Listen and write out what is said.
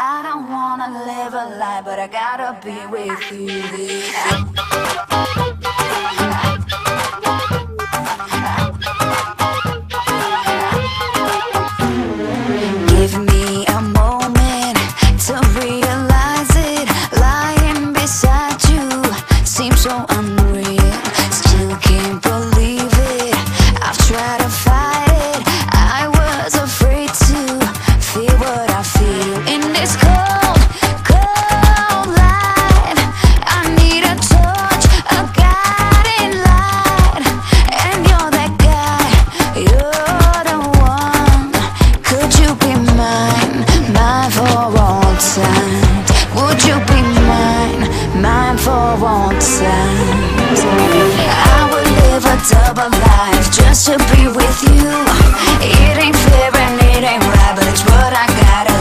I don't wanna live a lie, but I gotta be with you. Give me a moment to realize it. Lying beside you seems so unreal. Still can't believe it. I've tried to fight it. I was afraid to feel what I feel in this cold, cold light. I need a touch, a guiding light, and you're that guy. You're the one. Could you be mine, mine for all time? Would you be mine, mine for all time? I would live a double life just to be with you. It ain't fair and it ain't right, but it's what I gotta